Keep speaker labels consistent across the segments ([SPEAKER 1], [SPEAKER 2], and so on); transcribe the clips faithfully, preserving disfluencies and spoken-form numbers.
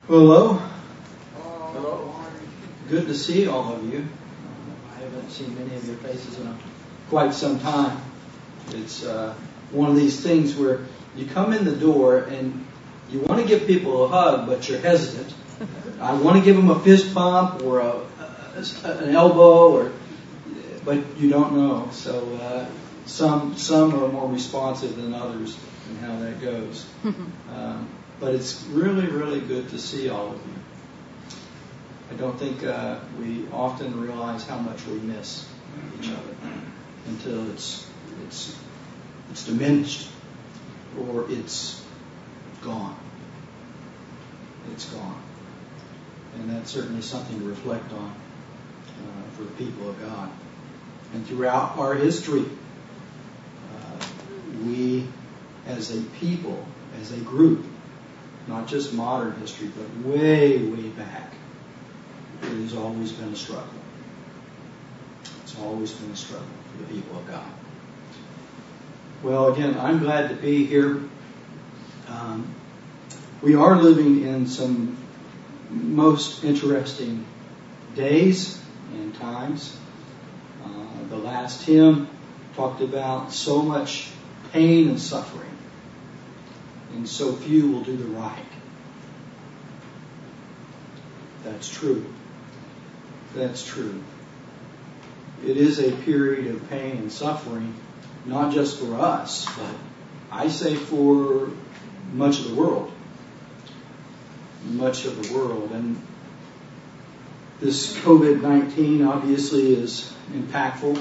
[SPEAKER 1] Hello. Hello. Good to see all of you. I haven't seen many of your faces in quite some time. It's uh, one of these things where you come in the door and you want to give people a hug, but you're hesitant. I want to give them a fist bump or a, a, an elbow, or but you don't know. So uh, some some are more responsive than others in how that goes. Um, But it's really, really good to see all of you. I don't think uh, we often realize how much we miss each other until it's it's it's diminished or it's gone. It's gone, and that's certainly something to reflect on uh, for the people of God. And throughout our history, uh, we, as a people, as a group, not just modern history, but way, way back, it has always been a struggle. It's always been a struggle for the people of God. Well, again, I'm glad to be here. Um, we are living in some most interesting days and times. Uh, the last hymn talked about so much pain and suffering, and so few will do the right. That's true. That's true. It is a period of pain and suffering, not just for us, but I say for much of the world. Much of the world. And this covid nineteen obviously is impactful,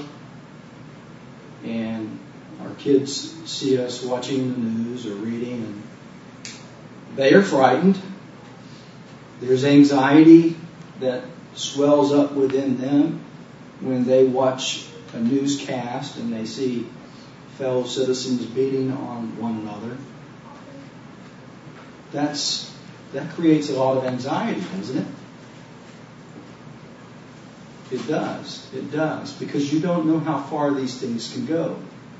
[SPEAKER 1] and our kids see us watching the news or reading, and they are frightened. There's anxiety that swells up within them when they watch a newscast and they see fellow citizens beating on one another. That's that creates a lot of anxiety, doesn't it? It does. It does, because you don't know how far these things can go.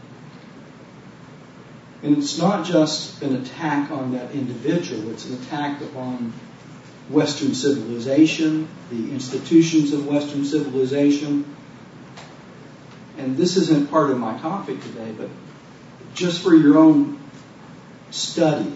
[SPEAKER 1] And it's not just an attack on that individual, it's an attack upon Western civilization, the institutions of Western civilization. And this isn't part of my topic today, but just for your own study,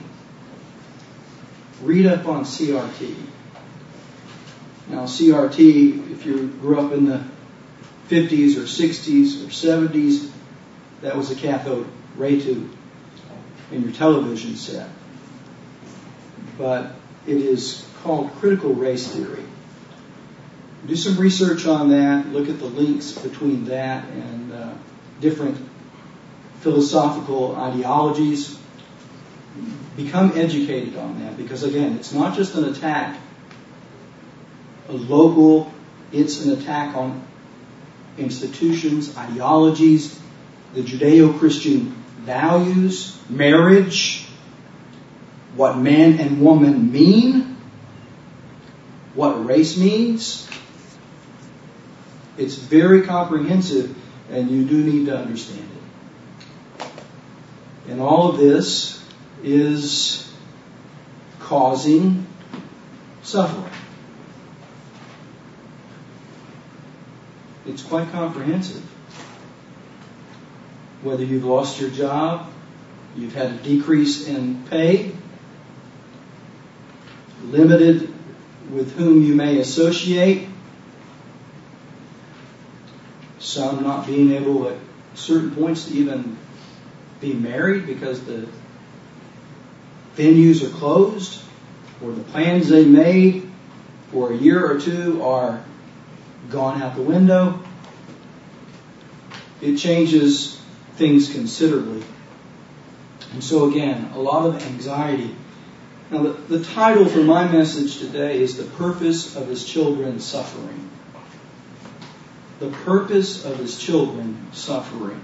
[SPEAKER 1] read up on C R T. Now, C R T, if you grew up in the fifties or sixties or seventies, that was a cathode ray tube in your television set. But it is called critical race theory. Do some research on that. Look at the links between that and uh, different philosophical ideologies. Become educated on that, because again, it's not just an attack, a local, it's an attack on institutions, ideologies, the Judeo-Christian values, marriage, what man and woman mean, what race means. It's very comprehensive, and you do need to understand it. And all of this is causing suffering. It's quite comprehensive. Whether you've lost your job, you've had a decrease in pay, limited with whom you may associate, some not being able at certain points to even be married because the venues are closed, or the plans they made for a year or two are gone out the window. It changes things considerably. And so again, a lot of anxiety. Now the, the title for my message today is The Purpose of His Children Suffering. The purpose of His children suffering.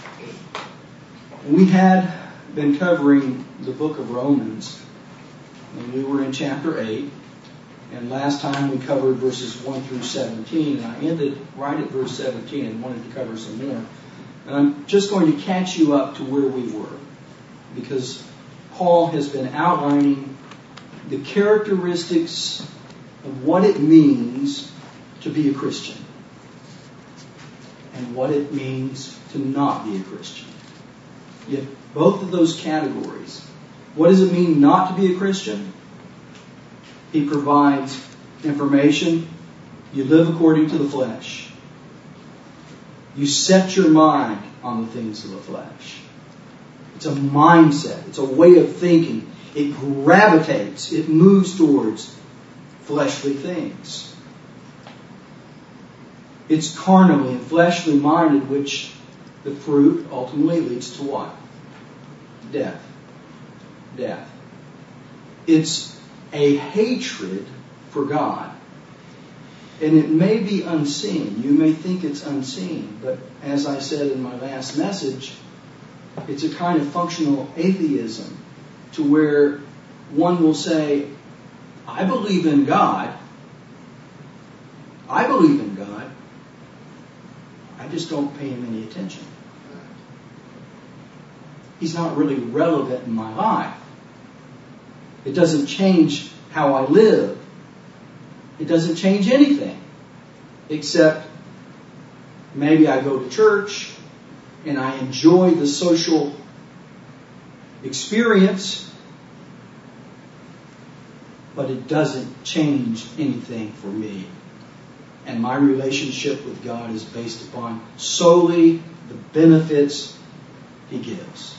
[SPEAKER 1] We had been covering the book of Romans, and we were in chapter eight. And last time we covered verses one through seventeen, and I ended right at verse seventeen and wanted to cover some more. And I'm just going to catch you up to where we were, because Paul has been outlining the characteristics of what it means to be a Christian and what it means to not be a Christian. You have both of those categories. What does it mean not to be a Christian? He provides information. You live according to the flesh. You set your mind on the things of the flesh. It's a mindset. It's a way of thinking. It gravitates. It moves towards fleshly things. It's carnally and fleshly minded, which the fruit ultimately leads to what? Death. Death. It's a hatred for God. And it may be unseen. You may think it's unseen. But as I said in my last message, it's a kind of functional atheism to where one will say, I believe in God. I believe in God. I just don't pay him any attention. He's not really relevant in my life. It doesn't change how I live. It doesn't change anything. Except maybe I go to church and I enjoy the social experience, but it doesn't change anything for me. And my relationship with God is based upon solely the benefits He gives.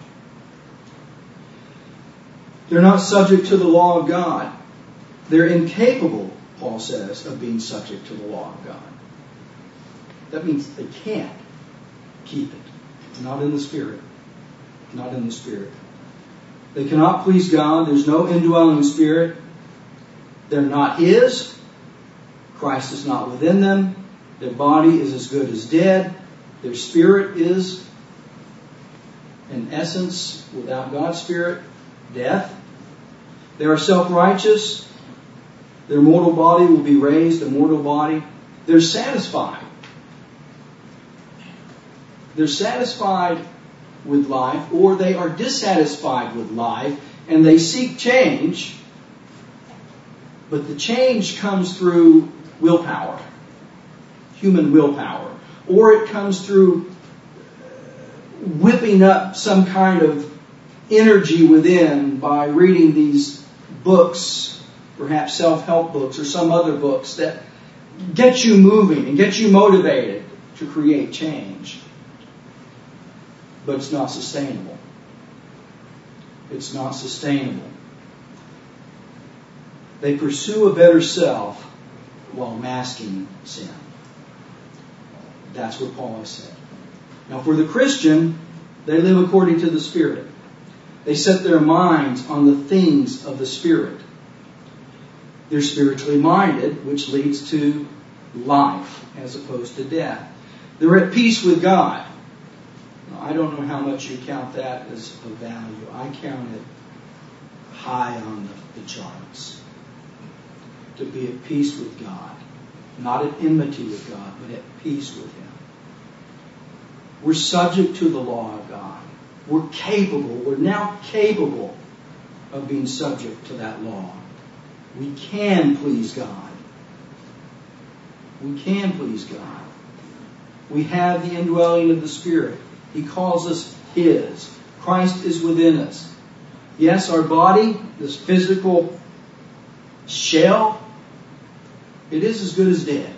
[SPEAKER 1] They're not subject to the law of God. They're incapable, Paul says, of being subject to the law of God. That means they can't keep it. Not in the Spirit. Not in the Spirit. They cannot please God. There's no indwelling Spirit. They're not His. Christ is not within them. Their body is as good as dead. Their spirit is, in essence, without God's Spirit, death. They are self-righteous. Their mortal body will be raised, a mortal body. They're satisfied. They're satisfied with life, or they are dissatisfied with life, and they seek change. But the change comes through willpower, human willpower, or it comes through whipping up some kind of energy within by reading these books, perhaps self-help books or some other books that get you moving and get you motivated to create change. But it's not sustainable. It's not sustainable. They pursue a better self while masking sin. That's what Paul has said. Now for the Christian, they live according to the Spirit. They set their minds on the things of the Spirit. They're spiritually minded, which leads to life as opposed to death. They're at peace with God. Now, I don't know how much you count that as a value. I count it high on the, the charts. To be at peace with God. Not at enmity with God, but at peace with Him. We're subject to the law of God. We're capable, we're now capable of being subject to that law. We can please God. We can please God. We have the indwelling of the Spirit. He calls us His. Christ is within us. Yes, our body, this physical shell, it is as good as dead.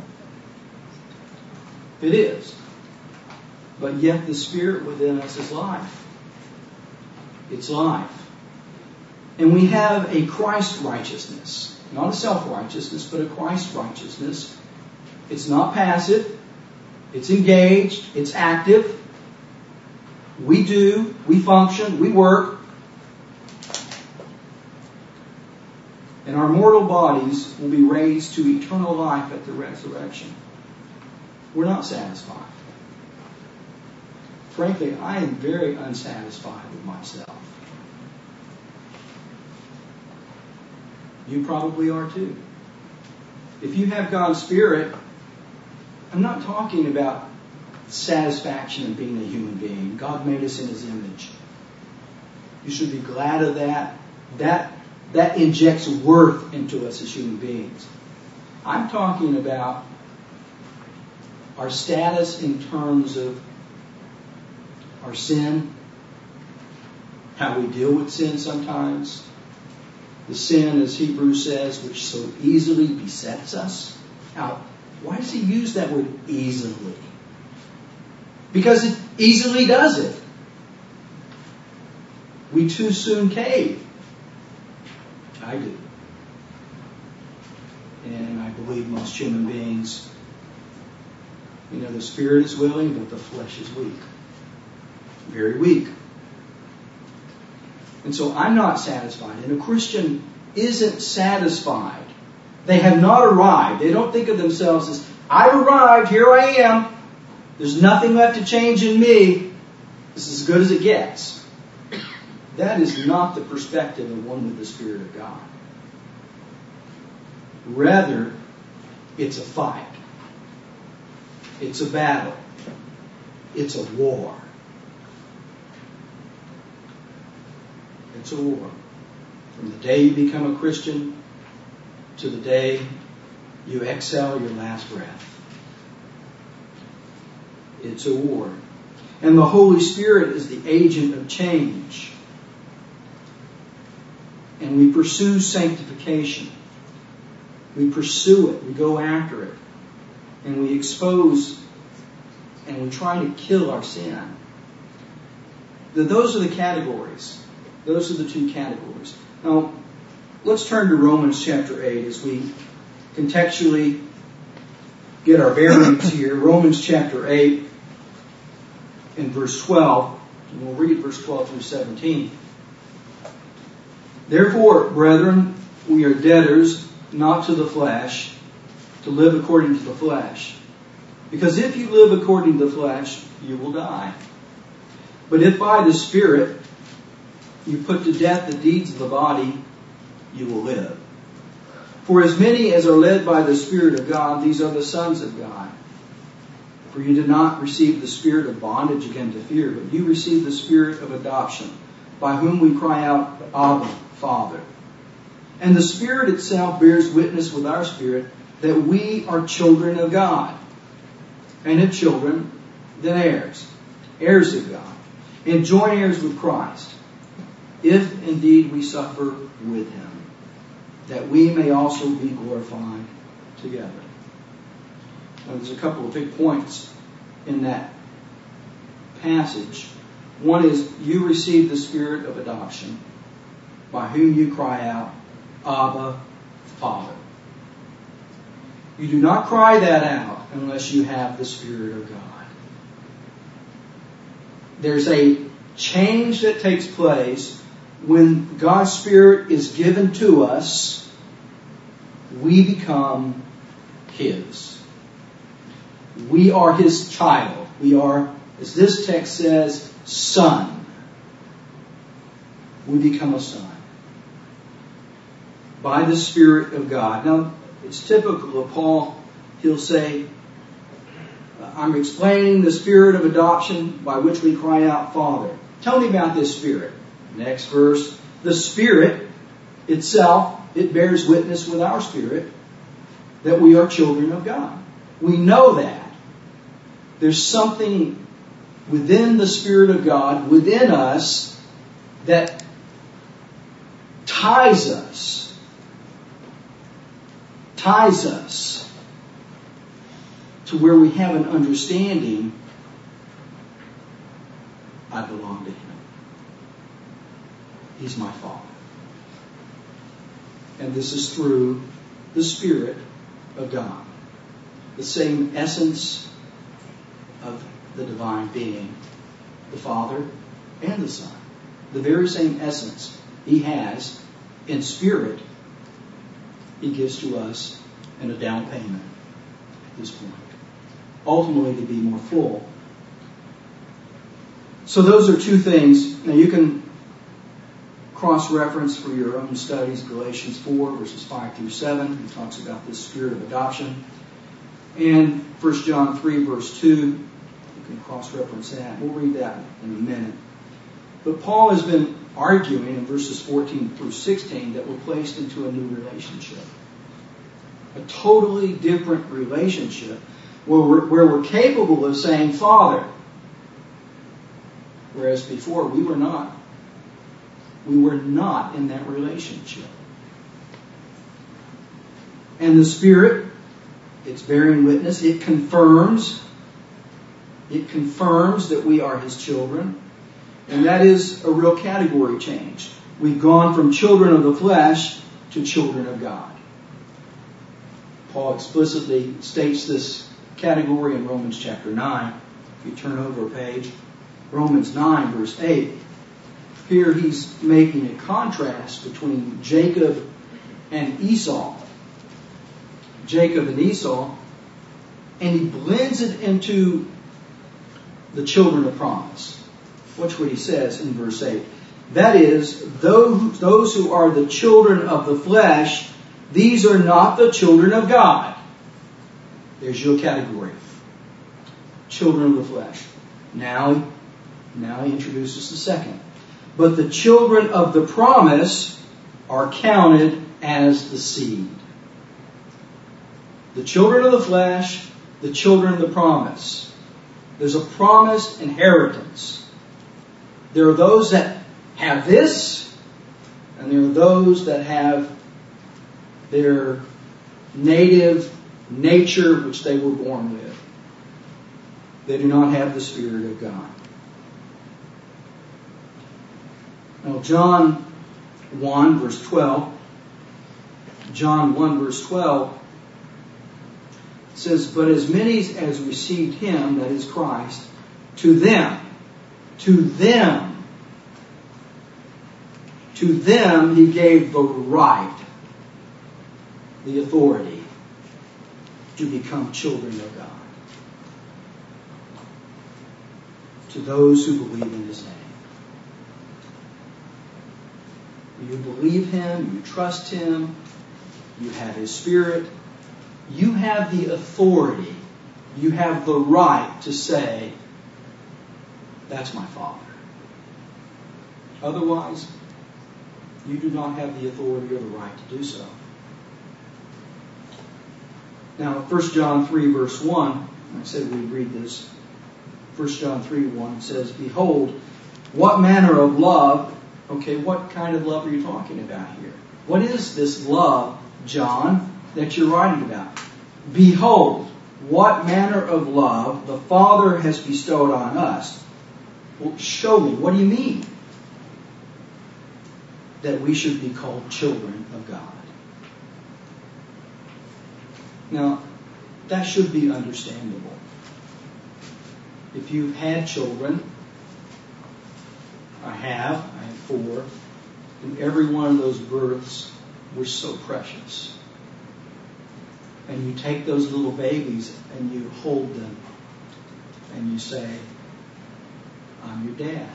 [SPEAKER 1] It is. But yet the Spirit within us is life. It's life. And we have a Christ righteousness. Not a self-righteousness, but a Christ righteousness. It's not passive. It's engaged. It's active. We do. We function. We work. And our mortal bodies will be raised to eternal life at the resurrection. We're not satisfied. Frankly, I am very unsatisfied with myself. You probably are too. If you have God's Spirit, I'm not talking about satisfaction in being a human being. God made us in His image. You should be glad of that. That that injects worth into us as human beings. I'm talking about our status in terms of our sin, how we deal with sin sometimes. The sin, as Hebrews says, which so easily besets us. Now, why does he use that word easily? Because it easily does it. We too soon cave. I do. And I believe most human beings, you know, the spirit is willing, but the flesh is weak. Very weak. And so I'm not satisfied. And a Christian isn't satisfied. They have not arrived. They don't think of themselves as, I've arrived, here I am. There's nothing left to change in me. This is as good as it gets. That is not the perspective of one with the Spirit of God. Rather, it's a fight. It's a battle. It's a war. It's a war. From the day you become a Christian to the day you exhale your last breath. It's a war. And the Holy Spirit is the agent of change. And we pursue sanctification. We pursue it. We go after it. And we expose and we try to kill our sin. Those are the categories. Those are the two categories. Now, let's turn to Romans chapter eight as we contextually get our bearings here. Romans chapter eight and verse twelve. And we'll read verse twelve through seventeen. Therefore, brethren, we are debtors, not to the flesh, to live according to the flesh. Because if you live according to the flesh, you will die. But if by the Spirit you put to death the deeds of the body, you will live. For as many as are led by the Spirit of God, these are the sons of God. For you did not receive the spirit of bondage again to fear, but you received the spirit of adoption, by whom we cry out, Abba, Father. And the Spirit itself bears witness with our spirit that we are children of God. And if children, then heirs, heirs of God, and joint heirs with Christ, if indeed we suffer with Him, that we may also be glorified together. Now, there's a couple of big points in that passage. One is, you receive the spirit of adoption, by whom you cry out, Abba, Father. You do not cry that out unless you have the Spirit of God. There's a change that takes place when God's Spirit is given to us. We become His. We are His child. We are, as this text says, son. We become a son by the Spirit of God. Now, it's typical of Paul. He'll say, I'm explaining the spirit of adoption by which we cry out, Father. Tell me about this Spirit. Next verse. The Spirit itself, it bears witness with our spirit that we are children of God. We know that. There's something within the Spirit of God, within us, that ties us. Ties us to where we have an understanding, I belong to Him. He's my Father. And this is through the Spirit of God. The same essence of the divine being, the Father and the Son. The very same essence He has in spirit, He gives to us in a down payment at this point. Ultimately to be more full. So those are two things. Now you can cross-reference for your own studies Galatians four, verses five through seven. He talks about this spirit of adoption. And First John three, verse two. You can cross-reference that. We'll read that in a minute. But Paul has been arguing in verses fourteen through sixteen that we're placed into a new relationship. A totally different relationship where we're, where we're capable of saying, Father. Whereas before we were not. We were not in that relationship. And the Spirit, it's bearing witness, it confirms, it confirms that we are His children. And that is a real category change. We've gone from children of the flesh to children of God. Paul explicitly states this category in Romans chapter nine. If you turn over a page, Romans nine verse eight. Here he's making a contrast between Jacob and Esau. Jacob and Esau. And he blends it into the children of promise. Watch what he says in verse eight. That is, those, those who are the children of the flesh, these are not the children of God. There's your category. Children of the flesh. Now, now he introduces the second. But the children of the promise are counted as the seed. The children of the flesh, the children of the promise. There's a promised inheritance. There are those that have this, and there are those that have their native nature which they were born with. They do not have the Spirit of God. Now, John one, verse twelve. John one, verse twelve says, But as many as received Him, that is Christ, to them, to them, to them He gave the right, the authority, to become children of God. To those who believe in His name. You believe Him, you trust Him, you have His Spirit, you have the authority, you have the right to say, that's my Father. Otherwise, you do not have the authority or the right to do so. Now, First John three, verse one, I said we'd read this. First John three, one says, Behold, what manner of love, okay, what kind of love are you talking about here? What is this love, John, that you're writing about? Behold, what manner of love the Father has bestowed on us. Well, show me, what do you mean? That we should be called children of God. Now, that should be understandable. If you've had children, I have, I have four, and every one of those births was so precious. And you take those little babies and you hold them and you say, I'm your dad.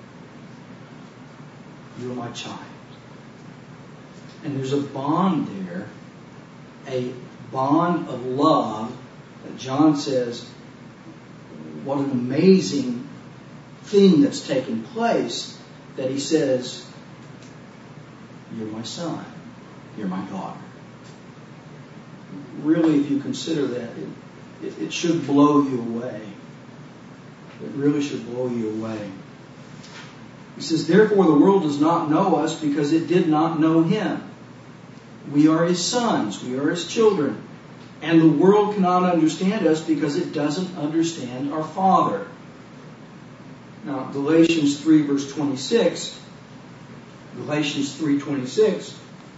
[SPEAKER 1] You're my child. And there's a bond there, a bond of love that John says, what an amazing thing that's taken place, that he says, you're my son, you're my daughter. Really, if you consider that, it, it, it should blow you away. It really should blow you away. He says, therefore the world does not know us because it did not know Him. We are His sons, we are His children. And the world cannot understand us because it doesn't understand our Father. Now, Galatians three, verse twenty-six, Galatians three twenty-six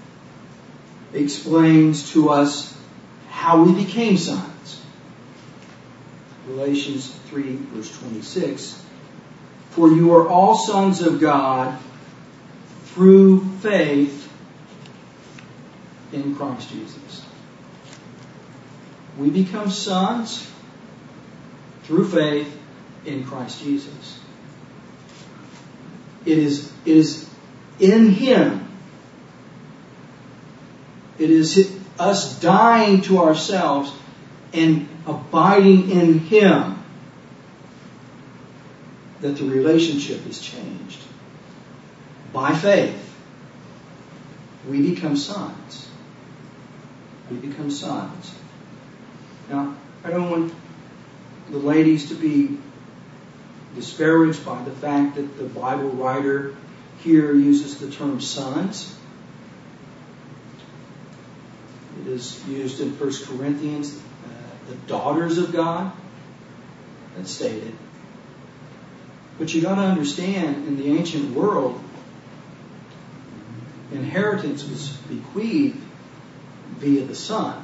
[SPEAKER 1] explains to us how we became sons. Galatians three, verse twenty-six, for you are all sons of God through faith in Christ Jesus. We become sons through faith in Christ Jesus. It is, it is in Him. It is us dying to ourselves and abiding in Him that the relationship is changed. by faith, we become sons. We become sons. Now, I don't want the ladies to be disparaged by the fact that the Bible writer here uses the term sons. It is used in First Corinthians, uh, the daughters of God, that's stated. But you got to understand, in the ancient world, inheritance was bequeathed via the son.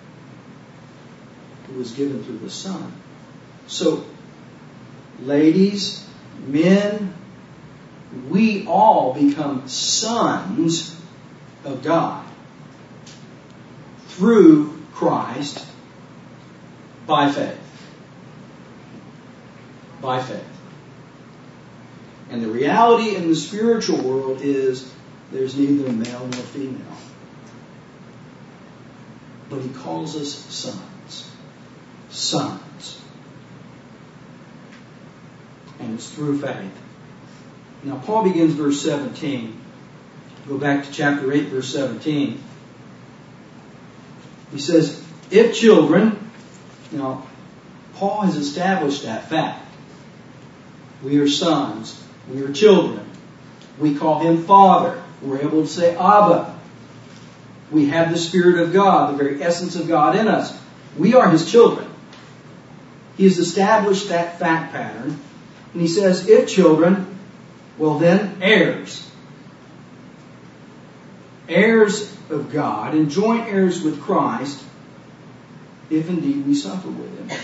[SPEAKER 1] It was given through the son. So, ladies, men, we all become sons of God through Christ by faith. By faith. And the reality in the spiritual world is there's neither male nor female. But He calls us sons. Sons. And it's through faith. Now Paul begins verse seventeen. Go back to chapter eight, verse seventeen. He says, if children, now Paul has established that fact. We are sons. We are children. We call Him Father. We're able to say Abba. We have the Spirit of God, the very essence of God in us. We are His children. He has established that fact pattern. And He says, if children, well then, heirs. Heirs of God and joint heirs with Christ, if indeed we suffer with Him,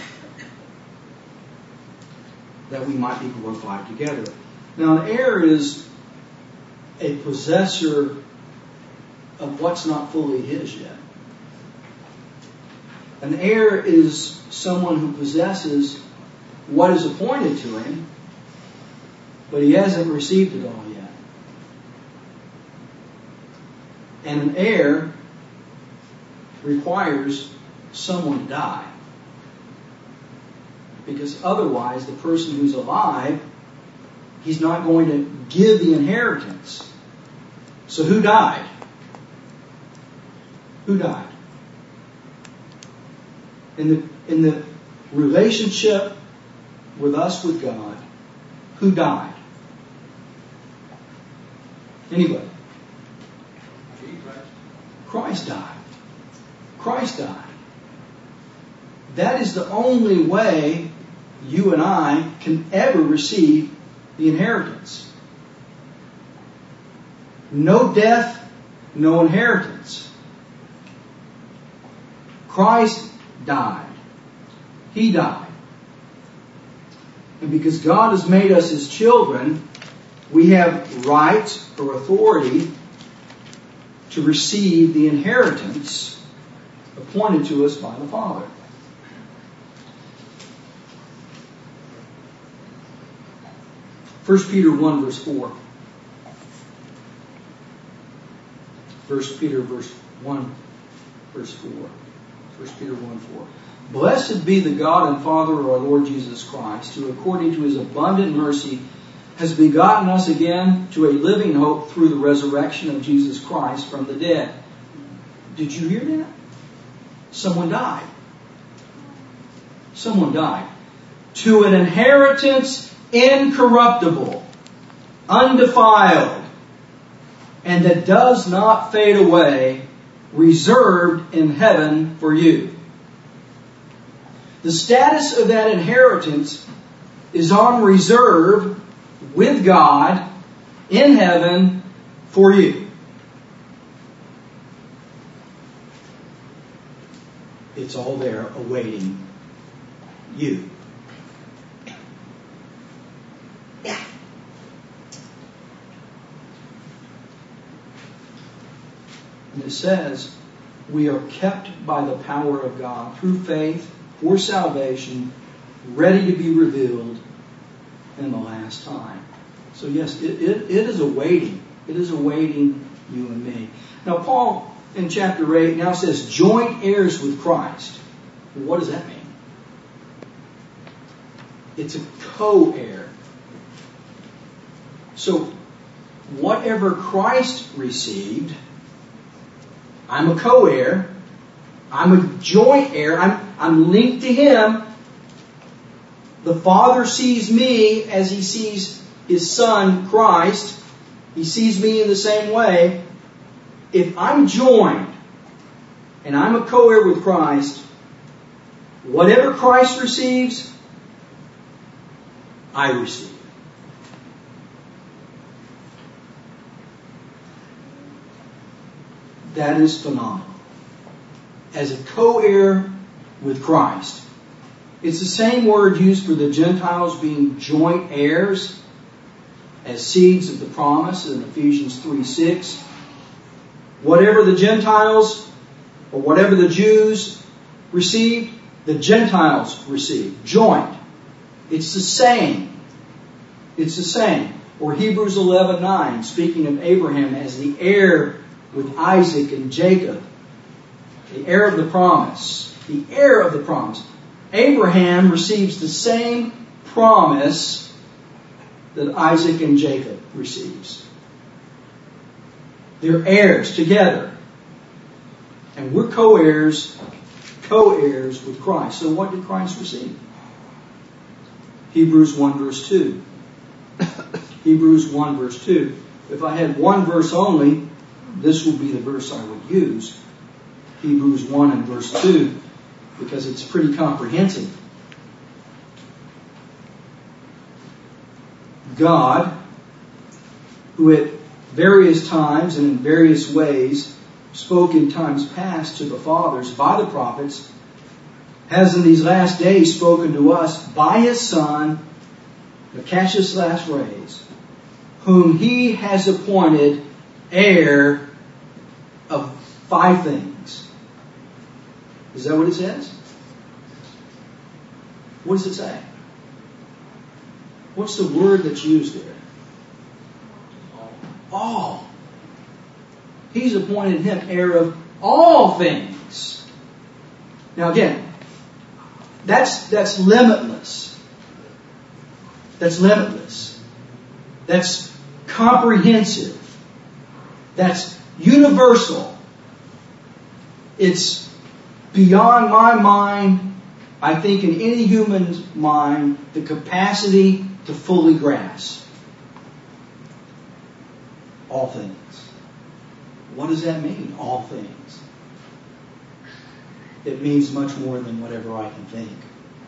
[SPEAKER 1] that we might be glorified together. Now, an heir is a possessor of what's not fully his yet. An heir is someone who possesses what is appointed to him, but he hasn't received it all yet. And an heir requires someone to die. Because otherwise, the person who's alive, he's not going to give the inheritance. So who died? Who died? In the, in the relationship with us with God, who died? Anybody? Christ died. Christ died. That is the only way you and I can ever receive the inheritance. No death, no inheritance. Christ died. He died. And because God has made us His children, we have rights or authority to receive the inheritance appointed to us by the Father. First Peter one verse four. First Peter verse one verse four. First Peter one four. Blessed be the God and Father of our Lord Jesus Christ, who according to His abundant mercy has begotten us again to a living hope through the resurrection of Jesus Christ from the dead. Did you hear that? Someone died. Someone died. To an inheritance incorruptible, undefiled, and that does not fade away, reserved in heaven for you. The status of that inheritance is on reserve with God in heaven for you. It's all there awaiting you. And it says, we are kept by the power of God through faith for salvation, ready to be revealed in the last time. So yes, it, it, it is awaiting. It is awaiting you and me. Now Paul in chapter eight now says joint heirs with Christ. Well, what does that mean? It's a co-heir. So whatever Christ received, I'm a co-heir, I'm a joint heir, I'm, I'm linked to Him. The Father sees me as He sees His Son, Christ. He sees me in the same way. If I'm joined and I'm a co-heir with Christ, whatever Christ receives, I receive. That is phenomenal. As a co-heir with Christ. It's the same word used for the Gentiles being joint heirs as seeds of the promise in Ephesians three six. Whatever the Gentiles or whatever the Jews received, the Gentiles received. Joint. It's the same. It's the same. Or Hebrews eleven nine, speaking of Abraham as the heir with Isaac and Jacob. The heir of the promise. The heir of the promise. Abraham receives the same promise that Isaac and Jacob receives. They're heirs together. And we're co-heirs, co-heirs with Christ. So what did Christ receive? Hebrews one verse two. Hebrews one verse two. If I had one verse only, this would be the verse I would use. Hebrews one and verse two. Because it's pretty comprehensive. God, who at various times and in various ways spoke in times past to the fathers by the prophets, has in these last days spoken to us by His Son, the catch this last phrase, whom He has appointed heir of five things. Is that what it says? What does it say? What's the word that's used there? All. He's appointed Him heir of all things. Now again, that's that's limitless. That's limitless. That's comprehensive. That's universal. It's beyond my mind, I think in any human's mind, the capacity to fully grasp. All things. What does that mean, all things? It means much more than whatever I can think.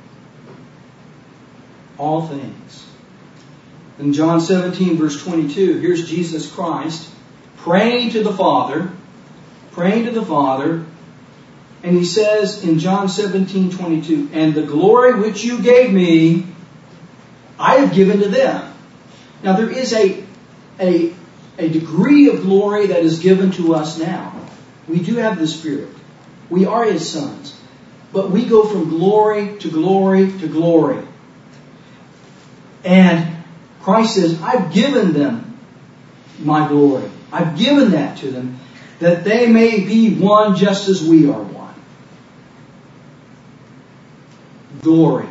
[SPEAKER 1] All things. In John seventeen verse twenty-two, here's Jesus Christ praying to the Father, praying to the Father, and He says in John seventeen twenty-two, and the glory which you gave me, I have given to them. Now there is a, a, a degree of glory that is given to us now. We do have the Spirit. We are His sons. But we go from glory to glory to glory. And Christ says, I've given them my glory. I've given that to them, that they may be one just as we are one. Glory.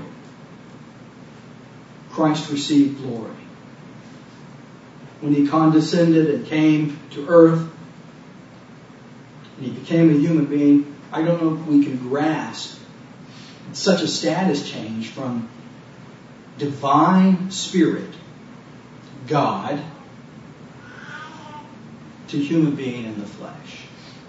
[SPEAKER 1] Christ received glory. When He condescended and came to earth, and He became a human being, I don't know if we can grasp such a status change from divine spirit, God, to human being in the flesh.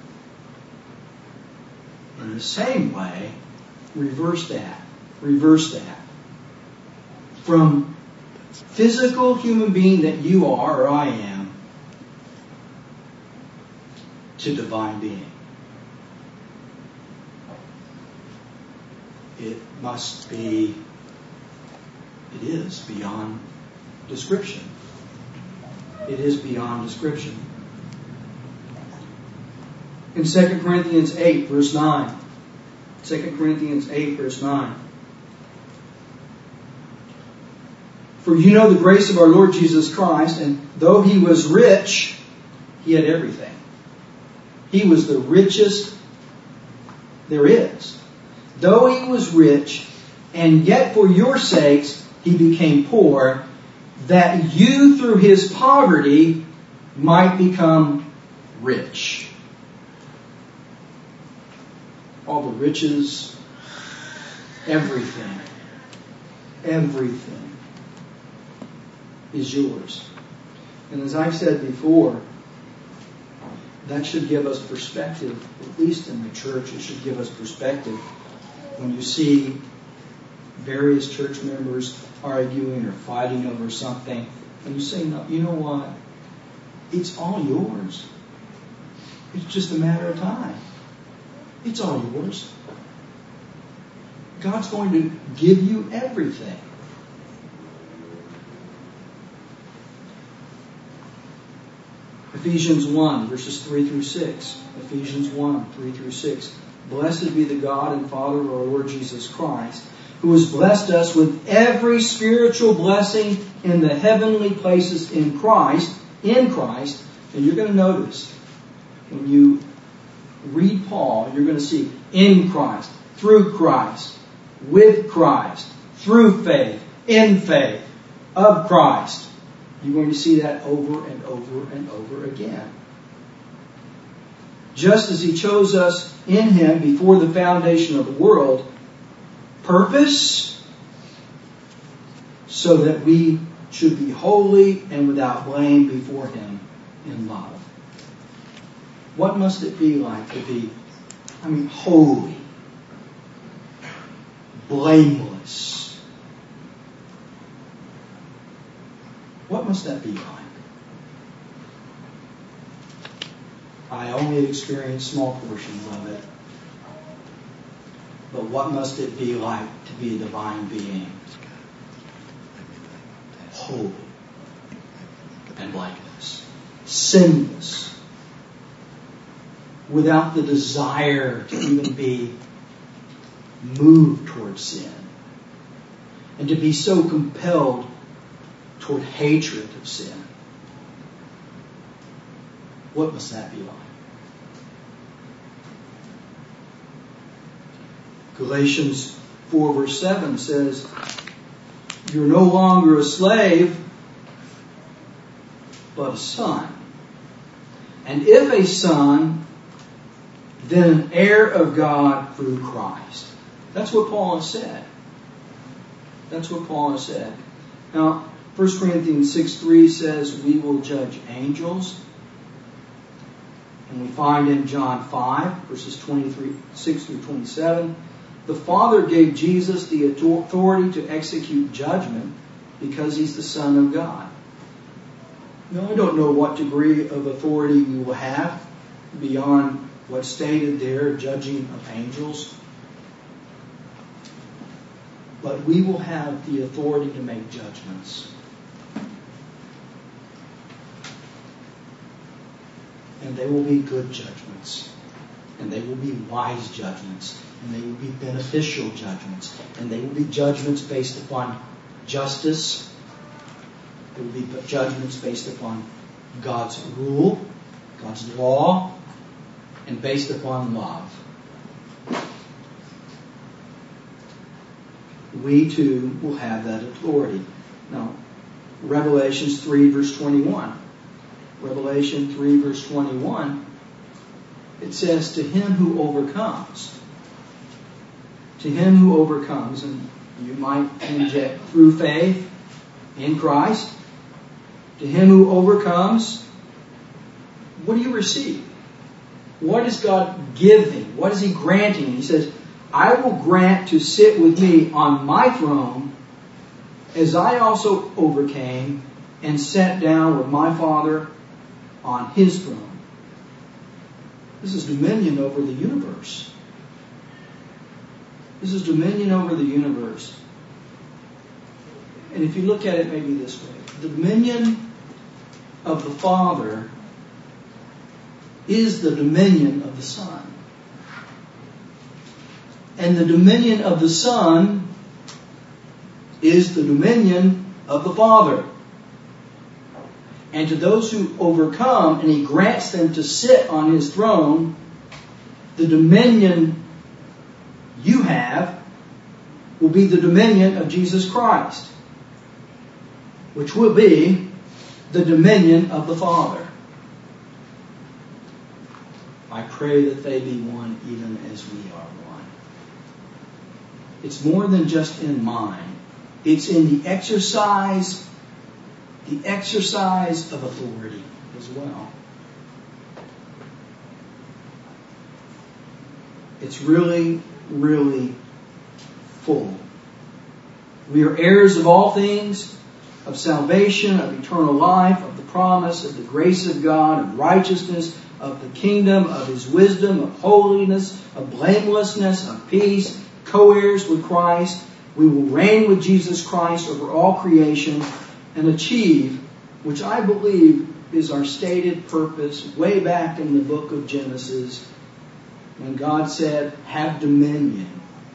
[SPEAKER 1] In the same way, reverse that. Reverse that. From physical human being that you are, or I am, to divine being. It must be, it is beyond description. It is beyond description. In Second Corinthians eight, verse nine. Second Corinthians eight, verse nine. For you know the grace of our Lord Jesus Christ, and though He was rich, He had everything. He was the richest there is. Though He was rich, and yet for your sakes He became poor, that you through His poverty might become rich. All the riches, everything, everything is yours. And as I've said before, that should give us perspective, at least in the church, it should give us perspective when you see various church members arguing or fighting over something, and you say, no, you know what? It's all yours. It's just a matter of time. It's all yours. God's going to give you everything. Ephesians one, verses three through six. Ephesians one, three through six. Blessed be the God and Father of our Lord Jesus Christ, who has blessed us with every spiritual blessing in the heavenly places in Christ, in Christ. And you're going to notice, when you read Paul, you're going to see in Christ, through Christ, with Christ, through faith, in faith, of Christ. You're going to see that over and over and over again. Just as He chose us in Him before the foundation of the world, purpose, so that we should be holy and without blame before Him in love. What must it be like to be, I mean, holy, blameless? What must that be like? I only experienced small portions of it. But what must it be like to be a divine being? Holy and blameless, sinless, without the desire to even be moved towards sin, and to be so compelled toward hatred of sin. What must that be like? Galatians four verse seven says, you're no longer a slave, but a son. And if a son, then an heir of God through Christ. That's what Paul has said. That's what Paul has said. Now, First Corinthians six three says we will judge angels. And we find in John five, verses twenty-three, six through twenty-seven, the Father gave Jesus the authority to execute judgment because He's the Son of God. Now, I don't know what degree of authority we will have beyond what's stated there, judging of angels. But we will have the authority to make judgments. And they will be good judgments. And they will be wise judgments. And they will be beneficial judgments. And they will be judgments based upon justice. They will be judgments based upon God's rule, God's law, and based upon love. We too will have that authority. Now, Revelations three verse twenty-one. Revelation three verse twenty-one, it says, to him who overcomes, to him who overcomes, and you might inject through faith in Christ, to him who overcomes, what do you receive? What is God giving? What is He granting? He says, I will grant to sit with me on my throne as I also overcame and sat down with my Father on His throne. This is dominion over the universe. This is dominion over the universe. And if you look at it maybe this way, the dominion of the Father is the dominion of the Son. And the dominion of the Son is the dominion of the Father. And to those who overcome, and He grants them to sit on His throne, the dominion you have will be the dominion of Jesus Christ, which will be the dominion of the Father. I pray that they be one even as we are one. It's more than just in mind. It's in the exercise, the exercise of authority as well. It's really, really full. We are heirs of all things, of salvation, of eternal life, of the promise, of the grace of God, of righteousness, of the kingdom, of His wisdom, of holiness, of blamelessness, of peace, co-heirs with Christ. We will reign with Jesus Christ over all creation and achieve, which I believe is our stated purpose way back in the book of Genesis, when God said, have dominion.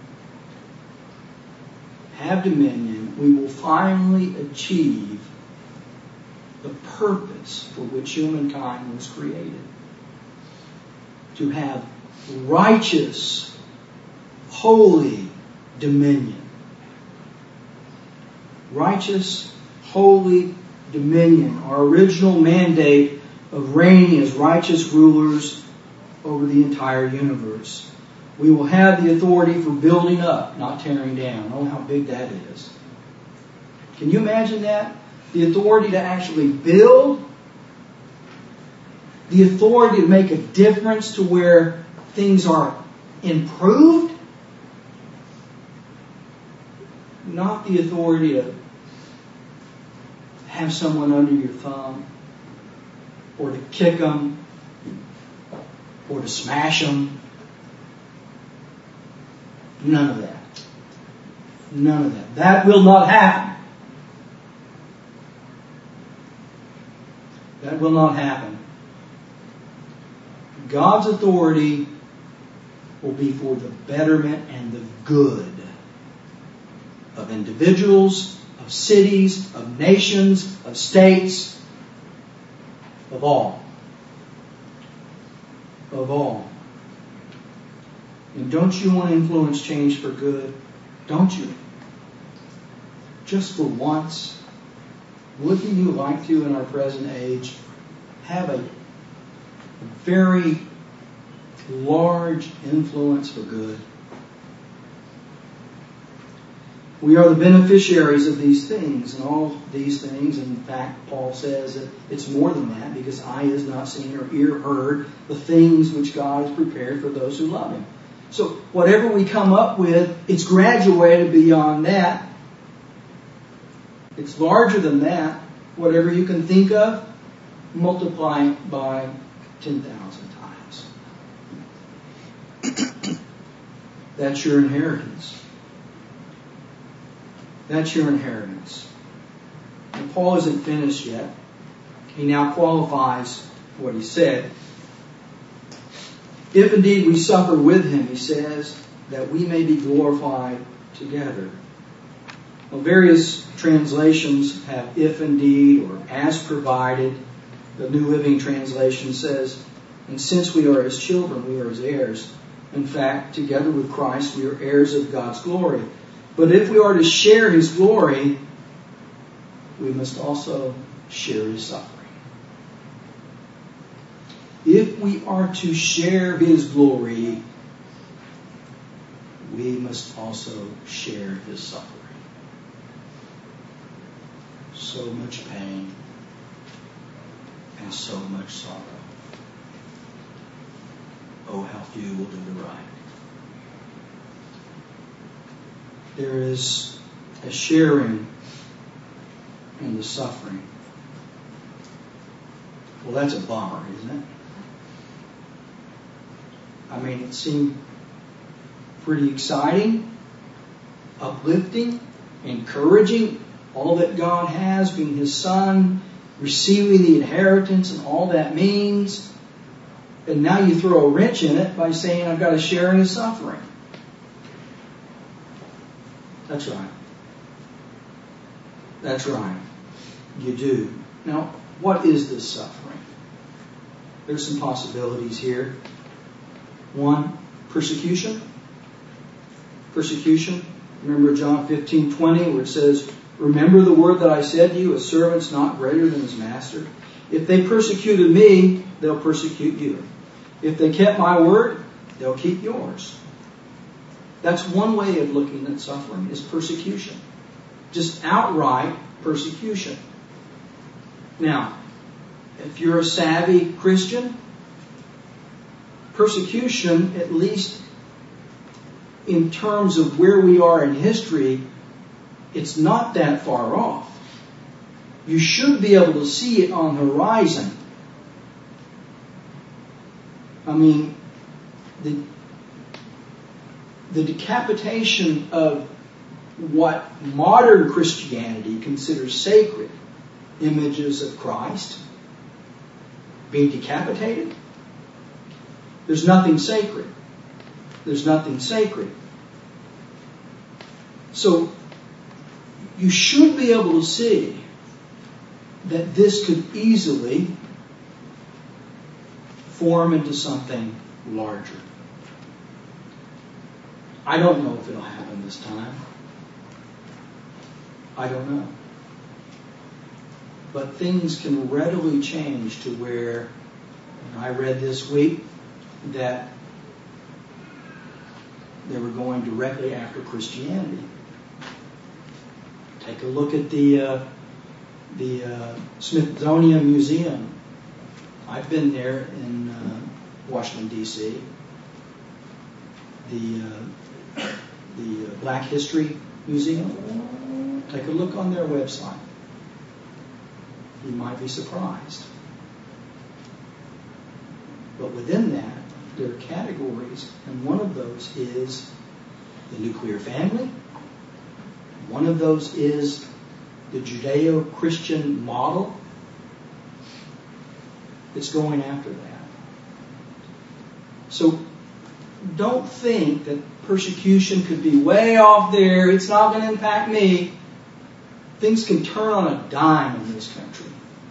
[SPEAKER 1] Have dominion. We will finally achieve the purpose for which humankind was created. To have righteous, holy dominion. Righteous, holy dominion. Our original mandate of reigning as righteous rulers over the entire universe. We will have the authority for building up, not tearing down. Oh, how big that is. Can you imagine that? The authority to actually build. The authority to make a difference to where things are improved. Not the authority to have someone under your thumb, or to kick them, or to smash them. None of that. None of that. That will not happen. That will not happen. God's authority will be for the betterment and the good of individuals, of cities, of nations, of states, of all. Of all. And don't you want to influence change for good? Don't you? Just for once. Wouldn't you like to, in our present age, have a, a very large influence for good? We are the beneficiaries of these things, and all these things. In fact, Paul says that it's more than that, because eye has not seen or ear heard the things which God has prepared for those who love Him. So whatever we come up with, it's graduated beyond that. It's larger than that. Whatever you can think of, multiply it by ten thousand times. That's your inheritance. That's your inheritance. And Paul isn't finished yet. He now qualifies what he said. If indeed we suffer with Him, he says, that we may be glorified together. Well, various translations have if indeed or as provided. The New Living Translation says, and since we are His children, we are His heirs. In fact, together with Christ, we are heirs of God's glory. But if we are to share His glory, we must also share His suffering. If we are to share His glory, we must also share His suffering. So much pain and so much sorrow. Oh, how few will do the right. There is a sharing in the suffering. Well, that's a bummer, isn't it? I mean, it seemed pretty exciting, uplifting, encouraging, all that God has, being His Son, receiving the inheritance and all that means. And now you throw a wrench in it by saying, I've got to share in His suffering. That's right. That's right. You do. Now, what is this suffering? There's some possibilities here. One, persecution. Persecution. Remember John fifteen twenty, where it says, remember the word that I said to you, a servant's not greater than his master. If they persecuted me, they'll persecute you. If they kept my word, they'll keep yours. That's one way of looking at suffering, is persecution. Just outright persecution. Now, if you're a savvy Christian, persecution, at least in terms of where we are in history, it's not that far off. You should be able to see it on the horizon. I mean, the, the decapitation of what modern Christianity considers sacred, images of Christ, being decapitated. There's nothing sacred. There's nothing sacred. So, you should be able to see that this could easily form into something larger. I don't know if it'll happen this time. I don't know. But things can readily change to where, I read this week that they were going directly after Christianity. Take a look at the uh, the uh, Smithsonian Museum. I've been there in uh, Washington, D C The uh, the uh, Black History Museum. Take a look on their website. You might be surprised. But within that, there are categories, and one of those is the nuclear family. One of those is the Judeo-Christian model. It's going after that. So don't think that persecution could be way off there. It's not going to impact me. Things can turn on a dime in this country.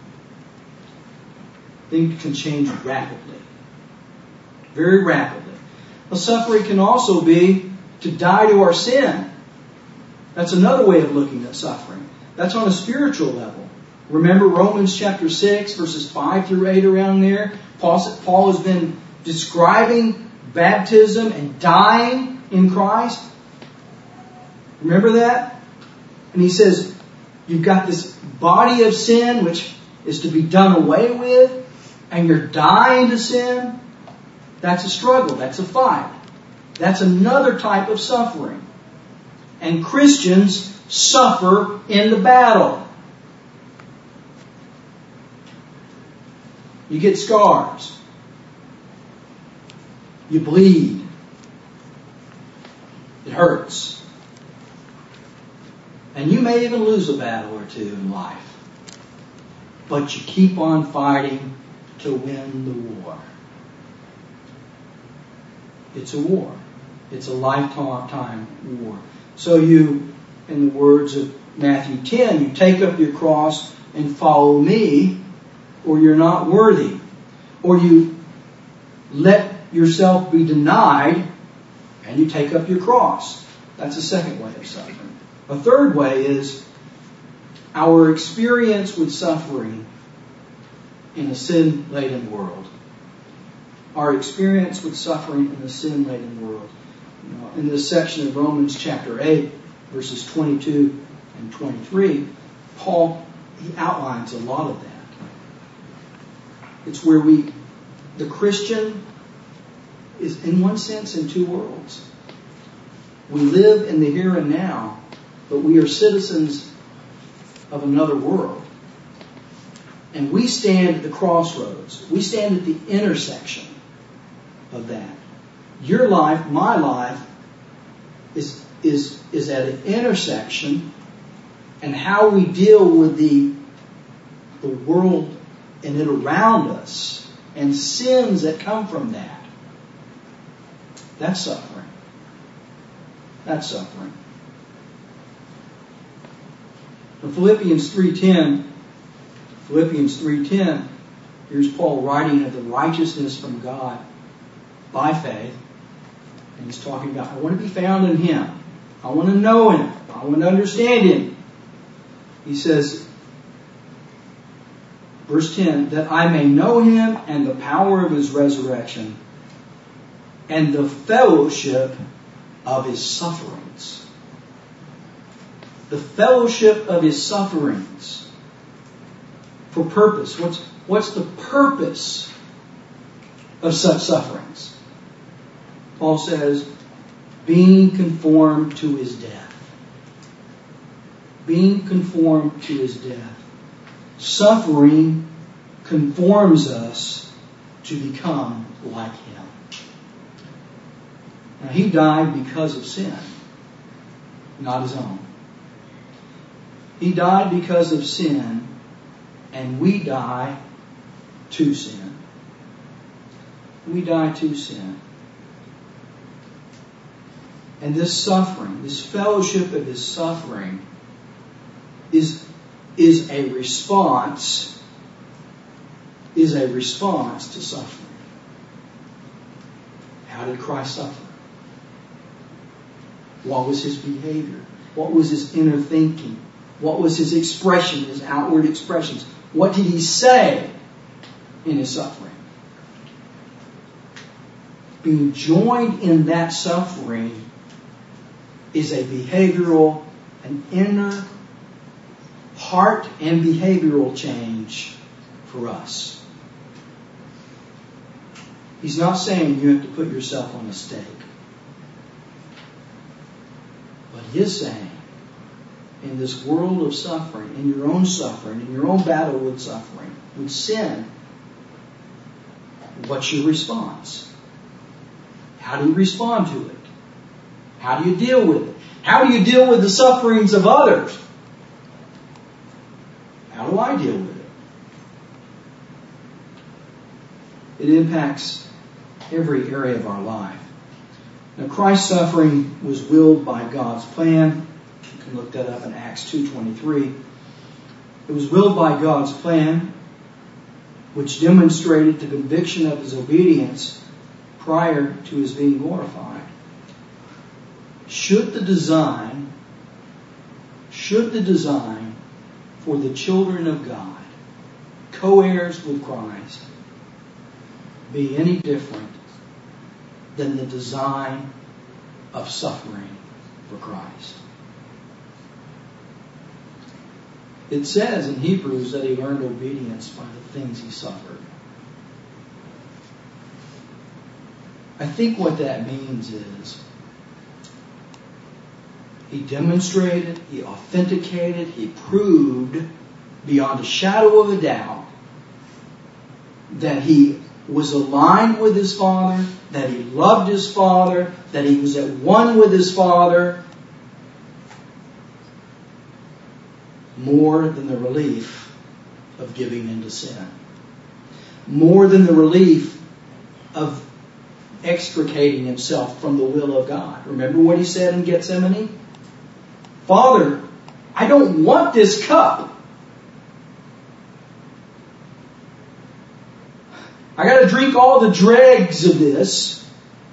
[SPEAKER 1] Things can change rapidly. Very rapidly. Well, suffering can also be to die to our sin. That's another way of looking at suffering. That's on a spiritual level. Remember Romans chapter six, verses five through eight around there? Paul, Paul has been describing baptism and dying in Christ. Remember that? And he says, you've got this body of sin which is to be done away with, and you're dying to sin. That's a struggle. That's a fight. That's another type of suffering. And Christians suffer in the battle. You get scars. You bleed. It hurts. And you may even lose a battle or two in life. But you keep on fighting to win the war. It's a war. It's a lifetime war. So you, in the words of Matthew ten, you take up your cross and follow me, or you're not worthy. Or you let yourself be denied and you take up your cross. That's a second way of suffering. A third way is our experience with suffering in a sin-laden world. Our experience with suffering in a sin-laden world. You know, in this section of Romans chapter eight, verses twenty-two and twenty-three, Paul, he outlines a lot of that. It's where we, the Christian is in one sense in two worlds. We live in the here and now, but we are citizens of another world. And we stand at the crossroads. We stand at the intersection of that. Your life, my life, is is is at an intersection, and how we deal with the the world and it around us and sins that come from that. That's suffering. That's suffering. In Philippians three ten, Philippians three ten, here's Paul writing of the righteousness from God by faith. And he's talking about, I want to be found in Him. I want to know Him. I want to understand Him. He says, Verse ten, that I may know Him and the power of His resurrection and the fellowship of His sufferings. The fellowship of His sufferings. For purpose. What's, what's the purpose of such sufferings? Paul says, being conformed to His death. Being conformed to His death. Suffering conforms us to become like Him. Now, He died because of sin, not His own. He died because of sin, and we die to sin. We die to sin. And this suffering, this fellowship of His suffering, is, is a response, is a response to suffering. How did Christ suffer? What was His behavior? What was His inner thinking? What was His expression, His outward expressions? What did He say in His suffering? Being joined in that suffering is a behavioral, an inner heart and behavioral change for us. He's not saying you have to put yourself on a stake. But He is saying, in this world of suffering, in your own suffering, in your own battle with suffering, with sin, what's your response? How do you respond to it? How do you deal with it? How do you deal with the sufferings of others? How do I deal with it? It impacts every area of our life. Now, Christ's suffering was willed by God's plan. You can look that up in Acts two twenty-three. It was willed by God's plan, which demonstrated the conviction of His obedience prior to His being glorified. Should the design, should the design for the children of God, co-heirs with Christ, be any different than the design of suffering for Christ? It says in Hebrews that He learned obedience by the things He suffered. I think what that means is He demonstrated, He authenticated, He proved beyond a shadow of a doubt that He was aligned with His Father, that He loved His Father, that He was at one with His Father, more than the relief of giving into sin. More than the relief of extricating Himself from the will of God. Remember what He said in Gethsemane? Father, I don't want this cup. I got to drink all the dregs of this.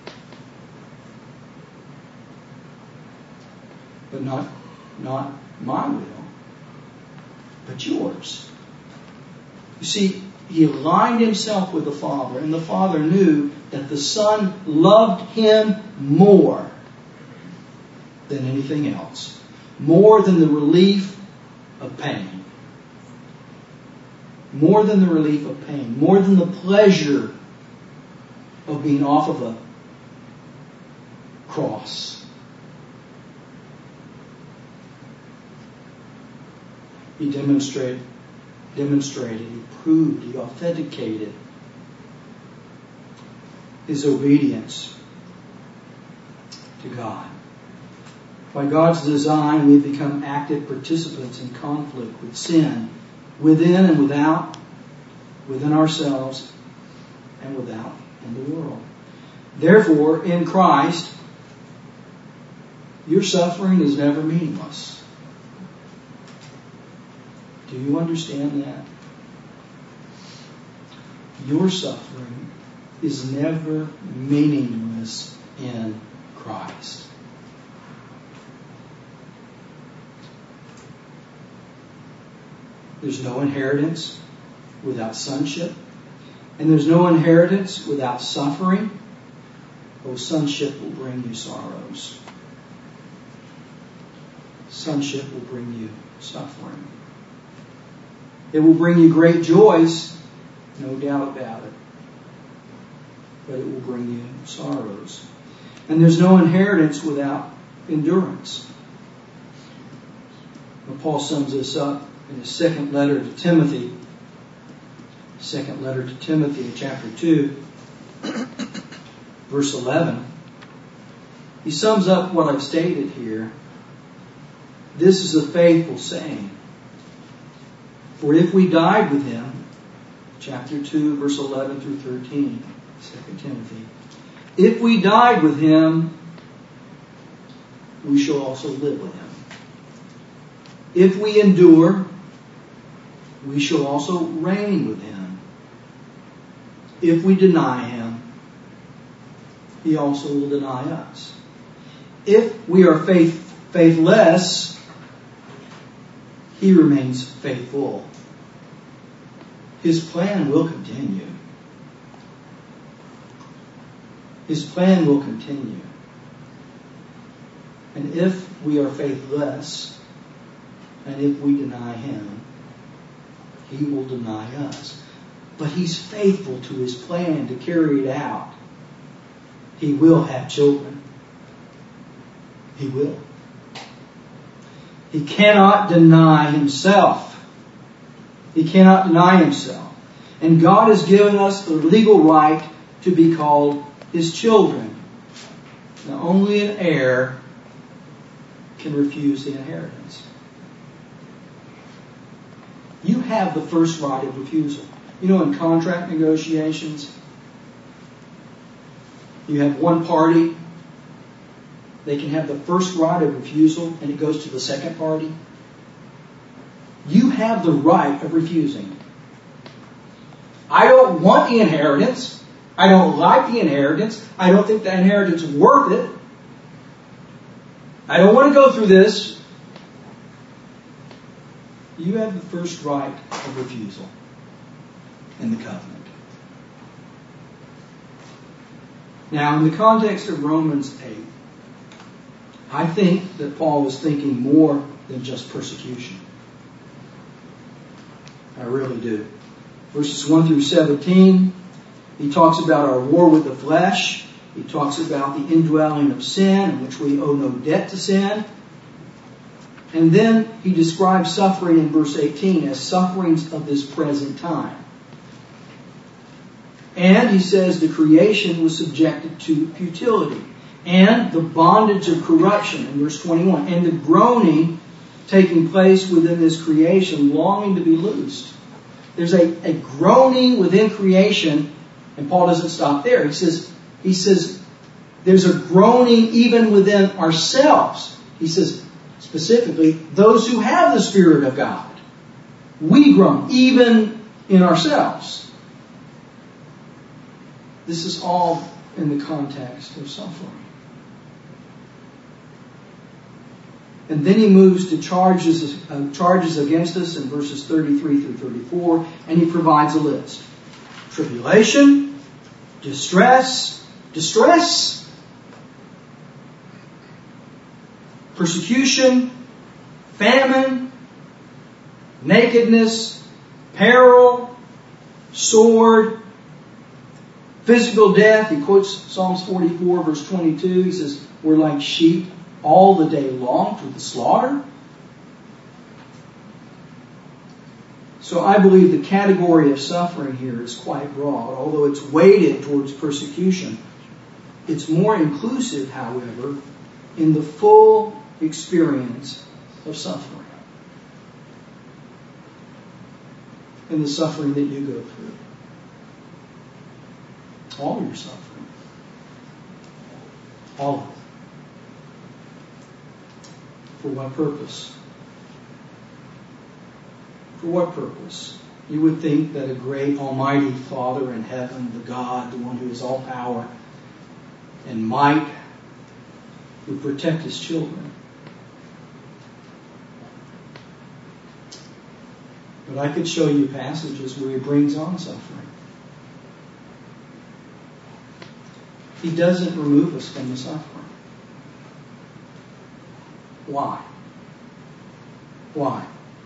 [SPEAKER 1] But not, not my will, but yours. You see, He aligned Himself with the Father, and the Father knew that the Son loved Him more than anything else. More than the relief of pain. More than the relief of pain. More than the pleasure of being off of a cross. He demonstrated, demonstrated, He proved, He authenticated His obedience to God. By God's design, we become active participants in conflict with sin, within and without, within ourselves and without in the world. Therefore, in Christ, your suffering is never meaningless. Do you understand that? Your suffering is never meaningless in Christ. There's no inheritance. without sonship. And there's no inheritance without suffering. Oh, sonship will bring you sorrows. Sonship will bring you suffering. It will bring you great joys, no doubt about it. But it will bring you sorrows. And there's no inheritance without endurance. Well, Paul sums this up in his second letter to Timothy. Second letter to Timothy in chapter two, verse eleven. He sums up what I've stated here. This is a faithful saying. For if we died with him, chapter two, verse eleven through thirteen, Second Timothy. If we died with him, we shall also live with him. If we endure, we shall also reign with him. If we deny him, he also will deny us. If we are faith, faithless, he remains faithful. His plan will continue. His plan will continue. And if we are faithless, and if we deny him, he will deny us. But he's faithful to his plan to carry it out. He will have children. He will. He cannot deny himself. He cannot deny himself. And God has given us the legal right to be called his children. Now, only an heir can refuse the inheritance. You have the first right of refusal. You know, in contract negotiations, you have one party, they can have the first right of refusal, and it goes to the second party. You have the right of refusing. I don't want the inheritance. I don't like the inheritance. I don't think the inheritance is worth it. I don't want to go through this. You have the first right of refusal in the covenant. Now, in the context of Romans eight, I think that Paul was thinking more than just persecution. I really do. Verses one through seventeen, he talks about our war with the flesh. He talks about the indwelling of sin, in which we owe no debt to sin. And then he describes suffering in verse eighteen as sufferings of this present time. And he says the creation was subjected to futility. And the bondage of corruption in verse twenty-one. And the groaning taking place within this creation, longing to be loosed. There's a, a groaning within creation, and Paul doesn't stop there. He says, he says, there's a groaning even within ourselves. He says, specifically, those who have the Spirit of God. We groan, even in ourselves. This is all in the context of suffering. And then he moves to charges, uh, charges against us in verses thirty-three through thirty-four, and he provides a list. Tribulation, distress, distress, persecution, famine, nakedness, peril, sword, physical death. He quotes Psalms forty-four, verse twenty-two. He says, we're like sheep all the day long to the slaughter. So I believe the category of suffering here is quite broad. Although it's weighted towards persecution, it's more inclusive, however, in the full experience of suffering. In the suffering that you go through. All your suffering. All of it. For what purpose? For what purpose? You would think that a great almighty Father in heaven, the God, the one who is all power and might, would protect his children. But I could show you passages where He brings on suffering. He doesn't remove us from the suffering. Why? Why?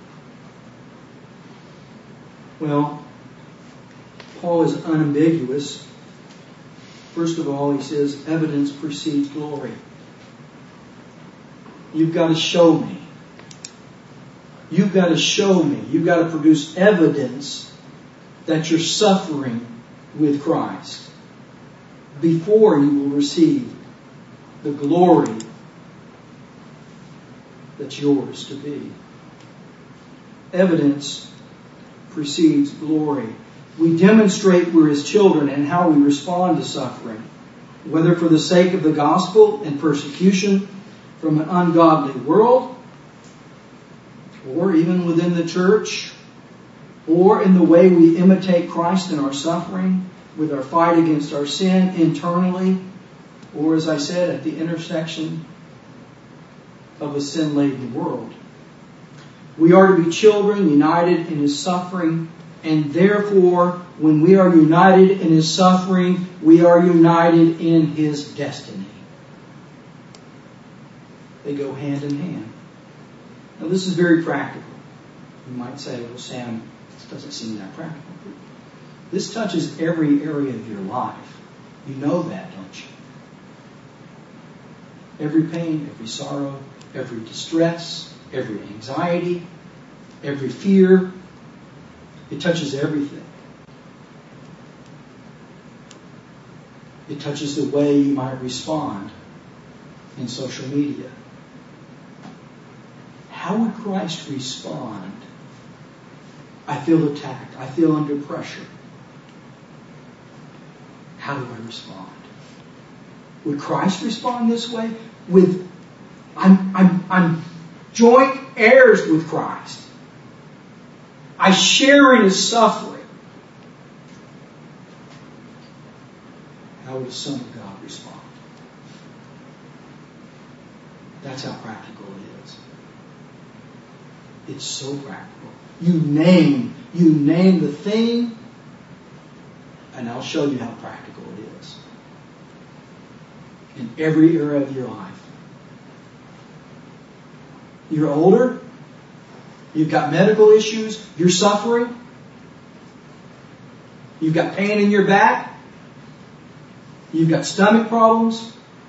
[SPEAKER 1] Well, Paul is unambiguous. First of all, he says, evidence precedes glory. You've got to show me. You've got to show me. You've got to produce evidence that you're suffering with Christ before you will receive the glory that's yours to be. Evidence precedes glory. We demonstrate we're His children and how we respond to suffering, whether for the sake of the gospel and persecution from an ungodly world, or even within the church, or in the way we imitate Christ in our suffering, with our fight against our sin internally, or, as I said, at the intersection of a sin-laden world. We are to be children united in His suffering, and therefore, when we are united in His suffering, we are united in His destiny. They go hand in hand. Now, this is very practical. You might say, well, Sam, this doesn't seem that practical. This touches every area of your life. You know that, don't you? Every pain, every sorrow, every distress, every anxiety, every fear. It touches everything. It touches the way you might respond in social media. How would Christ respond? I feel attacked. I feel under pressure. How do I respond? Would Christ respond this way? With, I'm, I'm, I'm joint heirs with Christ. I share in His suffering. How would the Son of God respond? That's how practical it is. It's so practical. You name, you name the thing, and I'll show you how practical it is. In every area of your life. You're older. You've got medical issues. You're suffering. You've got pain in your back. You've got stomach problems.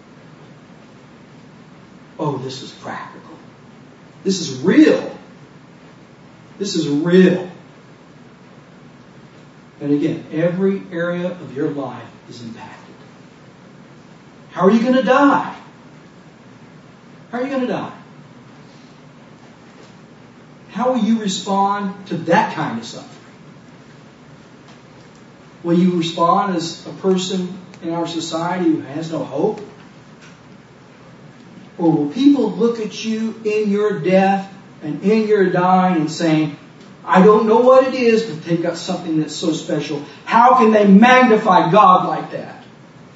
[SPEAKER 1] Oh, this is practical. This is real. This is real. And again, every area of your life is impacted. How are you going to die? How are you going to die? How will you respond to that kind of suffering? Will you respond as a person in our society who has no hope? Or will people look at you in your death and in your dying and saying, I don't know what it is, but they've got something that's so special. How can they magnify God like that?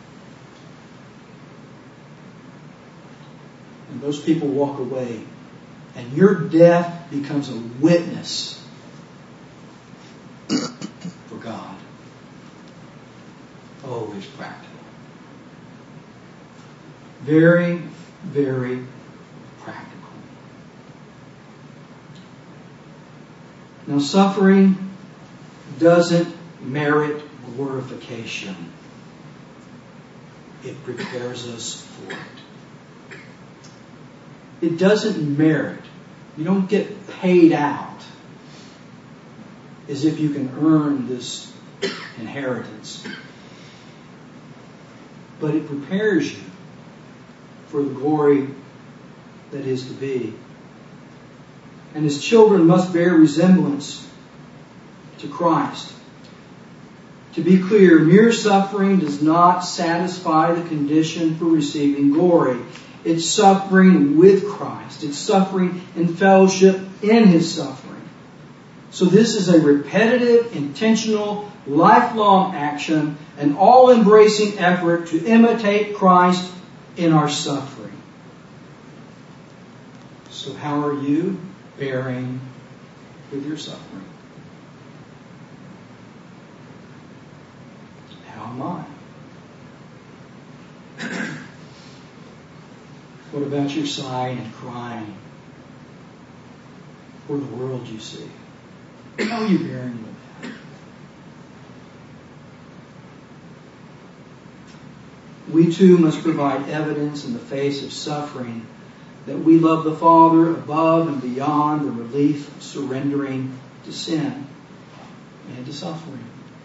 [SPEAKER 1] And those people walk away, and your death becomes a witness for God. Oh, it's practical. Very, very practical. Now, suffering doesn't merit glorification. It prepares us for it. It doesn't merit. You don't get paid out as if you can earn this inheritance. But it prepares you for the glory that is to be. And His children must bear resemblance to Christ. To be clear, mere suffering does not satisfy the condition for receiving glory. It's suffering with Christ. It's suffering in fellowship in His suffering. So this is a repetitive, intentional, lifelong action, an all-embracing effort to imitate Christ in our suffering. So how are you bearing with your suffering? How am I? What about your sighing and crying for the world you see? How are you bearing with that? We too must provide evidence in the face of suffering that we love the Father above and beyond the relief of surrendering to sin and to suffering.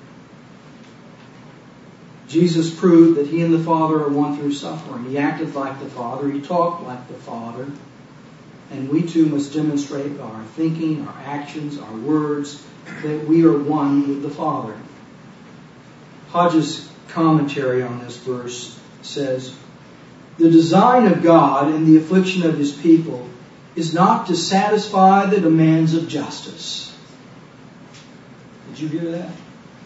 [SPEAKER 1] Jesus proved that He and the Father are one through suffering. He acted like the Father. He talked like the Father. And we too must demonstrate by our thinking, our actions, our words, that we are one with the Father. Hodges' commentary on this verse says, "The design of God in the affliction of His people is not to satisfy the demands of justice." Did you hear that?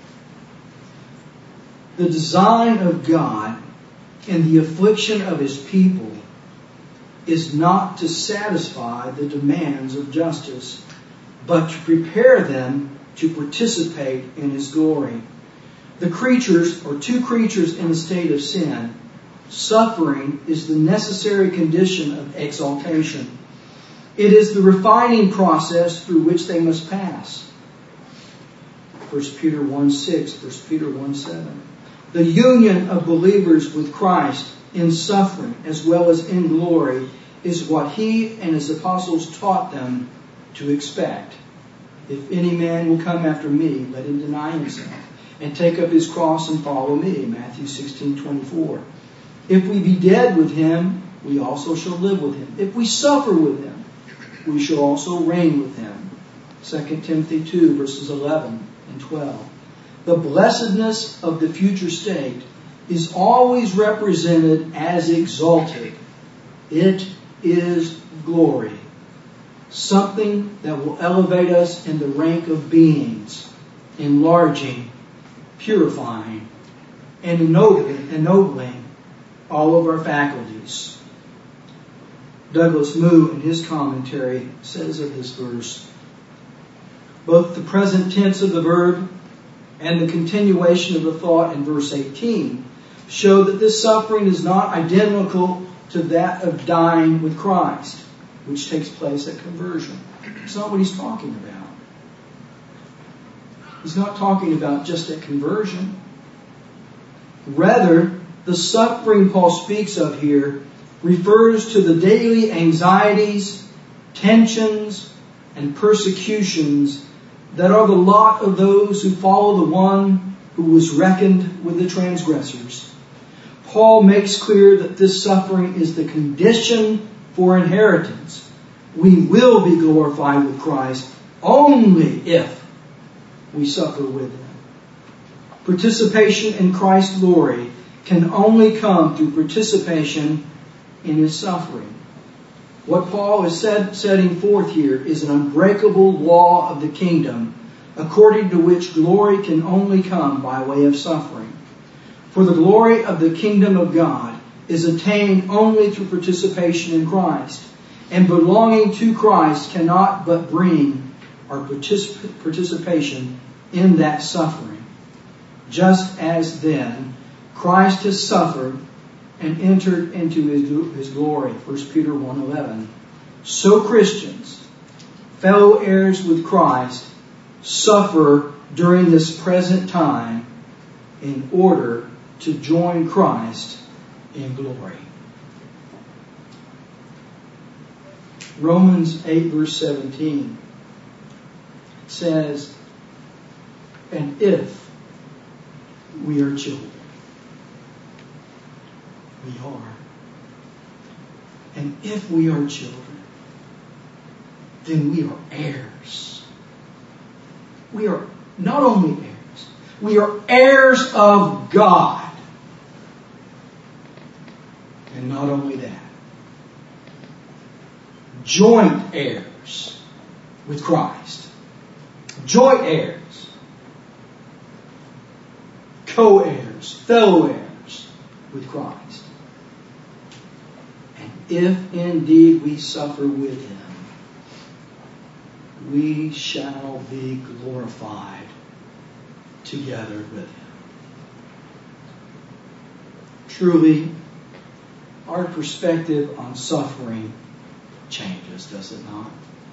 [SPEAKER 1] The design of God in the affliction of His people is not to satisfy the demands of justice, but to prepare them to participate in His glory. The creatures, or two creatures in a state of sin, suffering is the necessary condition of exaltation. It is the refining process through which they must pass. First Peter one six, First Peter one seven. The union of believers with Christ in suffering as well as in glory is what He and His apostles taught them to expect. If any man will come after me, let him deny himself and take up his cross and follow me. Matthew sixteen twenty-four. If we be dead with Him, we also shall live with Him. If we suffer with Him, we shall also reign with Him. Second Timothy two verses eleven and twelve. The blessedness of the future state is always represented as exalted. It is glory. Something that will elevate us in the rank of beings, enlarging, purifying, and ennobling, ennobling all of our faculties. Douglas Moo, in his commentary, says of this verse, both the present tense of the verb and the continuation of the thought in verse eighteen show that this suffering is not identical to that of dying with Christ, which takes place at conversion. It's not what he's talking about. He's not talking about just at conversion. Rather, the suffering Paul speaks of here refers to the daily anxieties, tensions, and persecutions that are the lot of those who follow the one who was reckoned with the transgressors. Paul makes clear that this suffering is the condition for inheritance. We will be glorified with Christ only if we suffer with Him. Participation in Christ's glory can only come through participation in His suffering. What Paul is set, setting forth here is an unbreakable law of the kingdom, according to which glory can only come by way of suffering. For the glory of the kingdom of God is attained only through participation in Christ, and belonging to Christ cannot but bring our particip- participation in that suffering. Just as then, Christ has suffered and entered into his, his glory. First Peter one eleven. So Christians, fellow heirs with Christ, suffer during this present time in order to join Christ in glory. Romans eight verse seventeen says, and if we are children, we are. And if we are children, then we are heirs. We are not only heirs, we are heirs of God. And not only that, joint heirs with Christ. Joint heirs. Co-heirs. Fellow heirs with Christ. And if indeed we suffer with Him, we shall be glorified together with Him. truly, our perspective on suffering changes, does it not?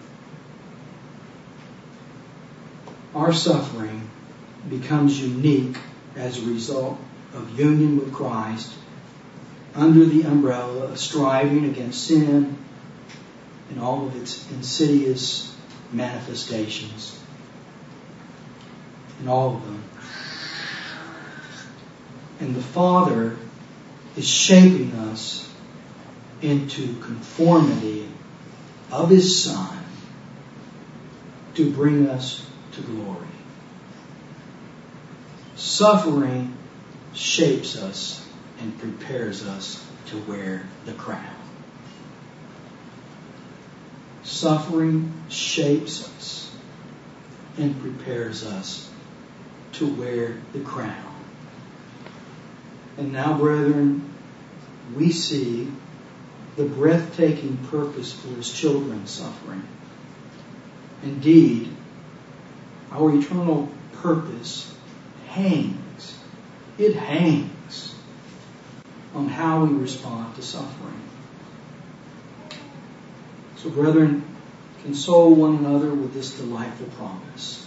[SPEAKER 1] Our suffering becomes unique as a result of union with Christ under the umbrella of striving against sin and all of its insidious manifestations. And all of them. And the Father is shaping us into conformity of His Son to bring us to glory. Suffering shapes us and prepares us to wear the crown. Suffering shapes us and prepares us to wear the crown. And now, brethren, we see the breathtaking purpose for His children suffering. Indeed, our eternal purpose hangs, it hangs on how we respond to suffering. So, brethren, console one another with this delightful promise.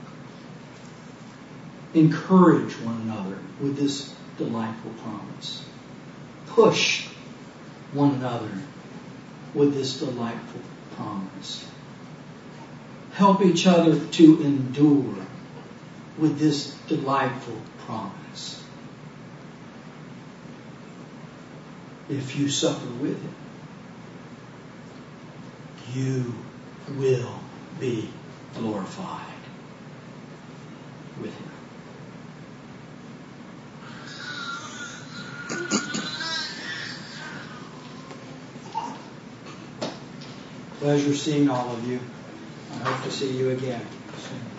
[SPEAKER 1] Encourage one another with this delightful promise. Push one another with this delightful promise. Help each other to endure with this delightful promise. If you suffer with it, you will be glorified with Him. Pleasure seeing all of you. I hope to see you again soon.